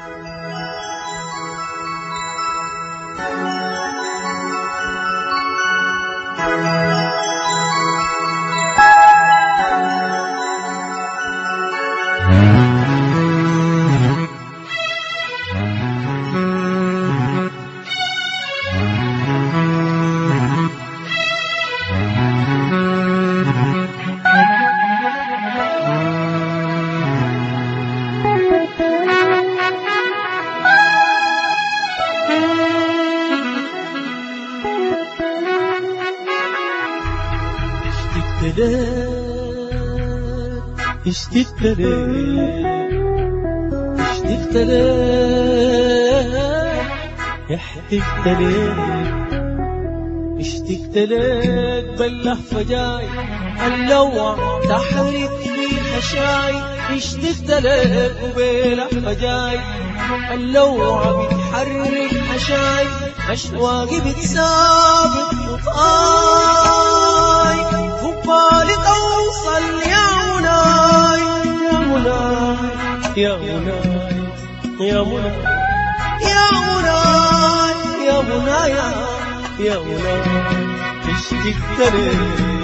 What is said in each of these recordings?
اشتقت لك باللهفة جاي اللوع تحرك لي حشاي. اشتقت لك وباللهفة جاي اللوع بتحرك حشاي. أشواقي بتسابق خطاي وبالي توصل يا مناي يا مناي يا مناي يا مناي يا مناي يا مناي يا مناي اشتقت لك.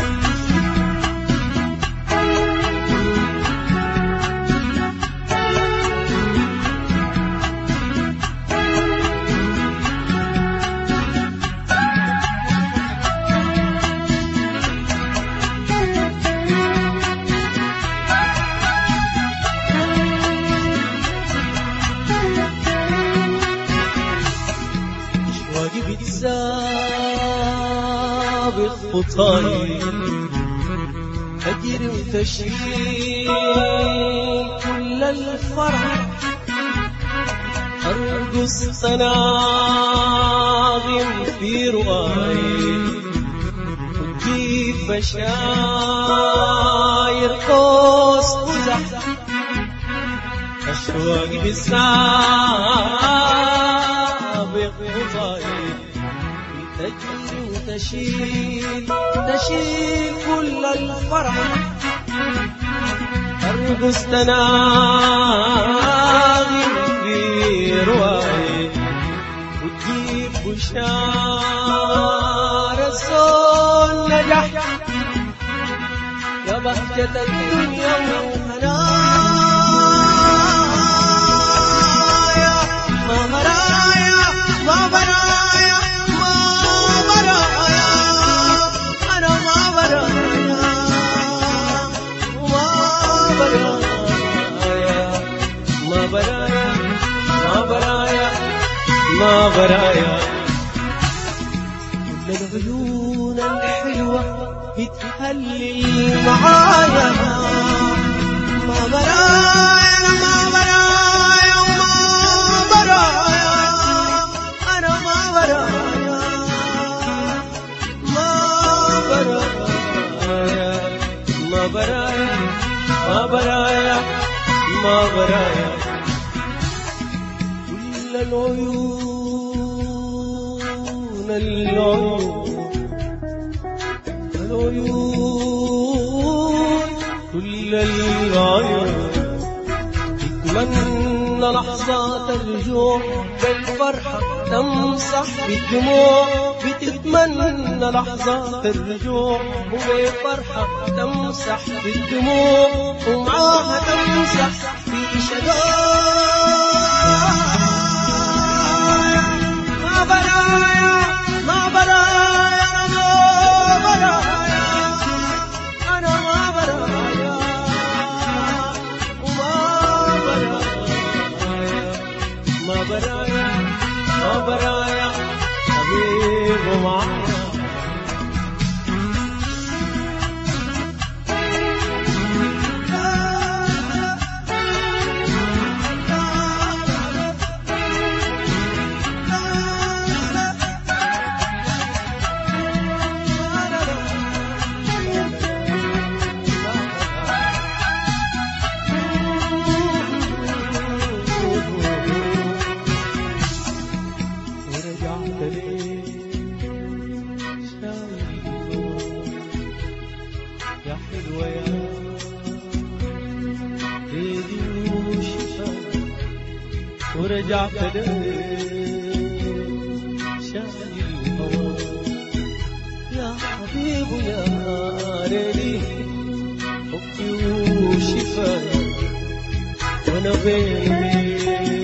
بتسابق خطاي أجري وتشيل كل الفرح. أرقص تناغم في رواي وتجيب بشاير قوس قزح. أشواقي بتسابق خطاي تجري وتشيل كل الفرح. أرقص تناغم في رواي وتجيب بشار الصون نجح. يا بهجة الدنيا وهنايا ما مرايا ما برايا ما برايا. كل العيون الحلوة بتهلل معايا. ما برايا ما برايا وما برايا أنا ما برايا ما برايا ما برايا ما برايا ما برايا. كل العيون كل العيون تتمنى لحظات الرجوع بالفرحة تمسح بالدموع. بتتمنى لحظات الرجوع وبالفرحة تمسح بالدموع ومعاها تمسح في شجاع. ما برايا ما برايا أنا ما برايا وما برايا ما برايا ما برايا حبيب معايا. ورجعت ليه شايل الهوى يا حبيب يا ريلي حبي وشفاي وانا بيني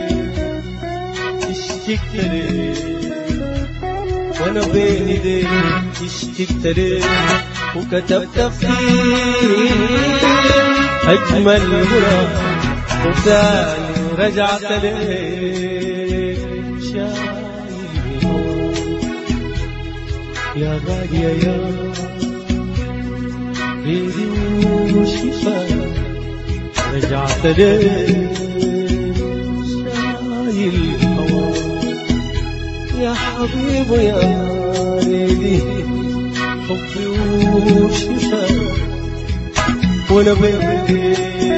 اشتقت ليه وانا بين ايديك اشتقت ليه وكتبت فيه اجمل غرام وتاني رجعت ليه شايل يا غالية يا ريدي وشفاي رجعت ليه شايل الهوى يا حبيب يا ريدي حبي وشفاي وانا بيدي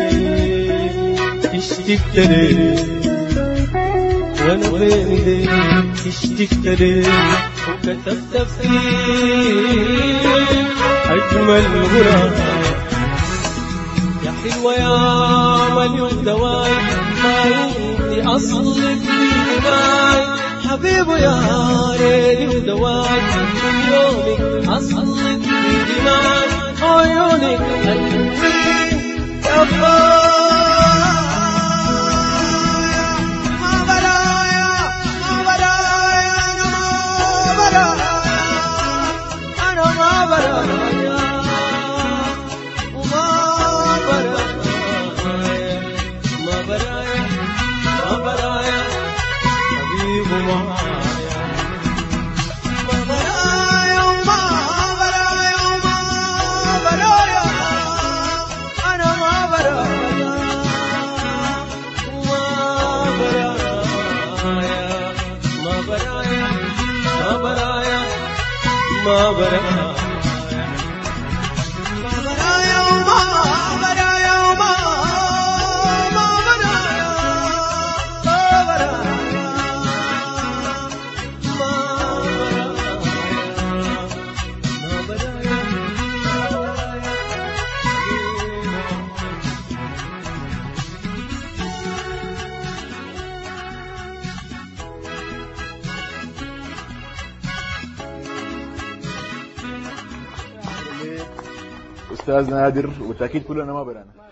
اشتقت ليه وانا بيدي اشتقت ليه وكتبت فيه اجمل غرام يا حلوة يا مليون دواي ما انتي اصلك دماي حبيب يا ريدي ودواي يومك اصلك دماي عيونك قلبي يا ما برايا أستاذ نادر، وبالتأكيد كلنا ما برانا.